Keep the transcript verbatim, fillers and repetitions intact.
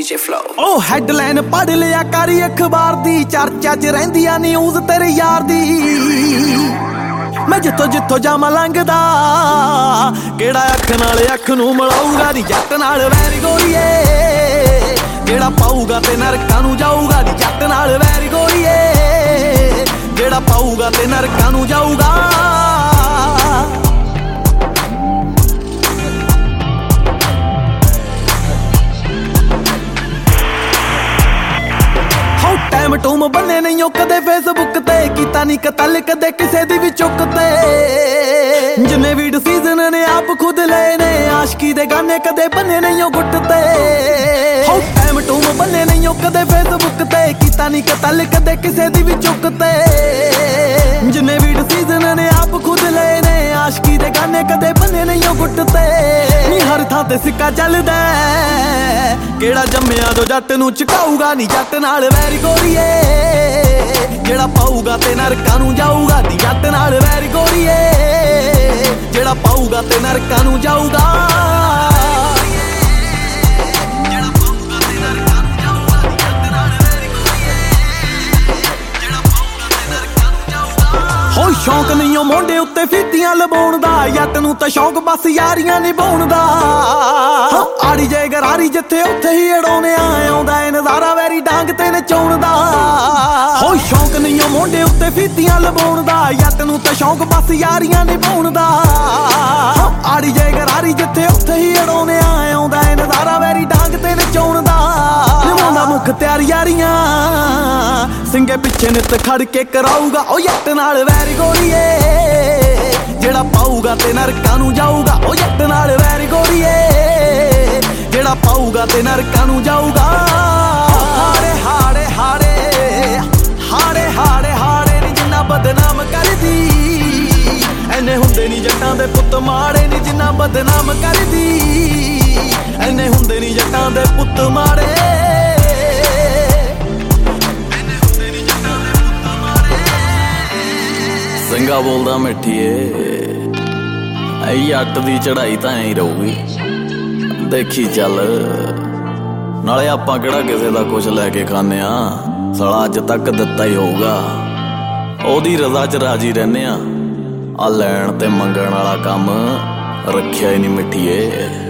DJ flow. ਉਹ headline ਪੜ ਲਿਆ ਕਰੀ ਅਖਬਾਰ ਦੀ, ਚਰਚਾ ਚ ਰਹਿੰਦੀਆਂ ਨਿਊਜ਼ ਤੇਰੇ ਯਾਰ ਦੀ। ਮੈਂ ਜਿੱਥੋਂ ਜਿੱਥੋਂ ਜਾਵਾਂ ਲੰਘਦਾ, ਕਿਹੜਾ ਅੱਖ ਨਾਲ ਅੱਖ ਨੂੰ ਮਿਲਾਊਗਾ ਨੀ ਜੱਟ ਨਾਲ ਵੈਰੀ ਗੋਰੀਏ। ਜਿਹੜਾ ਪਾਊਗਾ ਤੇ ਨਰਕਾਂ ਨੂੰ ਜਾਊਗਾ ਨੀ ਜੱਟ ਨਾਲ ਵੈਰੀ ਗੋਰੀਏ। ਜਿਹੜਾ ਪਾਊਗਾ ਤੇ ਨਰਕਾਂ ਨੂੰ ਜਾਊਗਾ। ਟਾਈਮ ਟੂਮ ਬੰਨੇ ਨਹੀਂ ਉਹ ਕਦੇ ਫੇਸਬੁੱਕ ਤੇ, ਕੀਤਾ ਨਹੀਂ ਕਤਲ ਕਦੇ ਕਿਸੇ ਦੀ ਵੀ ਚੁੱਕ ਤੇ। ਜਿੰਨੇ ਵੀ ਡਿਸੀਜ਼ਨ ਨੇ ਆਪ ਖੁਦ ਲਏ ਨੇ, ਆਸ਼ਕੀ ਦੇ ਗਾਨੇ ਕਦੇ ਬੰਨੇ ਨਹੀਂ ਉਹ ਗੁੱਟ ਤੇ। ਹੋ ਟਾਈਮ ਟੂਮ ਬੰਨੇ ਨਹੀਂ ਉਹ ਕਦੇ ਫੇਸਬੁੱਕ ਤੇ, ਕੀਤਾ ਨਹੀਂ ਕਤਲ ਕਦੇ ਕਿਸੇ ਦੀ ਵੀ ਚੁੱਕ ਤੇ। ਜਿੰਨੇ ਵੀ ਡਿਸੀਜ਼ਨ ਨੇ ਆਪ ਖੁਦ ਲਏ ਨੇ, ਆਸ਼ਕੀ ਦੇ ਗਾਨੇ ਕਦੇ ਬੰਨੇ ਨਹੀਂ ਉਹ ਗੁੱਟ ਤੇ। ਨੀ ਹਰ ਥਾਂ ਤੇ ਸਿੱਕਾ ਚੱਲਦਾ, ਕਿਹੜਾ ਜੰਮਿਆ ਜੋ ਜੱਟ ਨੂੰ ਝੁਕਾਊਗਾ ਨੀ ਜੱਟ ਨਾਲ ਵੈਰੀ ਗੋਰੀਏ। ਜਿਹੜਾ ਪਾਊਗਾ ਤੇ ਨਰਕਾਂ ਨੂੰ ਜਾਊਗਾ ਨੀ ਜੱਟ ਨਾਲ ਵੈਰੀ ਗੋਰੀਏ। ਜਿਹੜਾ ਪਾਊਗਾ ਤੇ ਨਰਕਾਂ ਨੂੰ ਜਾਊਗਾ। ਹੋ ਸ਼ੌਂਕ ਨਹੀਂ ਉਹ ਮੋਢੇ ਉੱਤੇ ਫੀਤੀਆਂ ਲਵਾਉਣ ਦਾ, ਜੱਟ ਨੂੰ ਤਾਂ ਸ਼ੌਂਕ ਬਸ ਯਾਰੀਆਂ ਨਿਭਾਉਣ ਦਾ। ਆੜੀ ਜੇ ਗਰਾਰੀ ਜਿੱਥੇ ਉੱਥੇ ਹੀ ਅੜਾਉਣੇ ਆਉਂਦਾ ਏ ਨਜ਼ਾਰਾ ਵੈਰੀ ਡਾਂਗ ਤੇ ਨਚਾਉਣ ਦਾ। ਹੋ ਸ਼ੌਂਕ ਨਹੀਂ ਉਹ ਮੋਢੇ ਉੱਤੇ ਫੀਤੀਆਂ ਲਵਾਉਣ ਦਾ, ਜੱਟ ਨੂੰ ਤਾਂ ਸ਼ੌਂਕ ਬਸ ਯਾਰੀਆਂ ਨਿਭਾਉਣ ਦਾ। ਆੜੀ ਜੇ ਗਰਾਰੀ ਜਿੱਥੇ ਉੱਥੇ ਹੀ ਅੜਾਉਣੇ ਆਉਂਦਾ ਏ ਨਜ਼ਾਰਾ ਵੈਰੀ ਡਾਂਗ ਤੇ ਨਚਾਉਣ ਦਾ। ਨਿਭਾਉਂਦਾ ਮੁੱਖ ਤਿਆਰ ਯਾਰੀਆਂ, ਸਿੰਘੇ ਪਿੱਛੇ ਨਿੱਤ ਖੜ ਕੇ ਕਰਾਊਗਾ ਉਹ ਜੱਟ ਨਾਲ ਵੈਰੀ ਗੋਰੀਏ। ਜਿਹੜਾ ਪਾਊਗਾ ਤੇ ਨਰਕਾਂ ਨੂੰ ਜਾਊਗਾ ਉਹ ਜੱਟ ਨਾਲ ਵੈਰੀ ਗੋਰੀਏ। ਜਿਹੜਾ ਪਾਊਗਾ ਤੇ ਨਰਕਾਂ ਨੂੰ ਜਾਊਗਾ। ਹਾੜੇ ਹਾੜੇ ਹਾੜੇ ਹਾੜੇ ਹਾੜੇ ਹਾੜੇ ਨੀ ਜਿੰਨਾ ਬਦਨਾਮ ਕਰਦੀ, ਐਨੇ ਹੁੰਦੇ ਨੀ ਜੱਟਾਂ ਦੇ ਪੁੱਤ ਮਾੜੇ ਨੀ ਜਿੰਨਾ ਬਦਨਾਮ ਕਰਦੀ। ਐਨੇ ਹੁੰਦੇ ਨੀ ਜੱਟਾਂ ਦੇ ਪੁੱਤ ਮਾੜੇ। ਸਿੰਘਾ ਬੋਲਦਾ ਮਿੱਠੀਏ, ਐ ਅੱਟ ਦੀ ਚੜਾਈ ਤਾਂ ਐਂ ਰਹੂਗੀ, ਦੇਖੀ ਚੱਲ। ਨਾਲੇ ਆਪਾਂ ਕਿਹੜਾ ਕਿਸੇ ਦਾ ਕੁਛ ਲੈ ਕੇ ਖਾਂਦੇ ਆ, ਸਾਲਾ ਅੱਜ ਤੱਕ ਦਿੱਤਾ ਹੀ ਹੋਊਗਾ। ਉਹਦੀ ਰਜ਼ਾ ਚ ਰਾਜੀ ਰਹਿੰਦੇ ਆ, ਆ ਲੈਣ ਤੇ ਮੰਗਣ ਵਾਲਾ ਕੰਮ ਰੱਖਿਆ ਹੀ ਨਹੀਂ ਮਿੱਠੀਏ।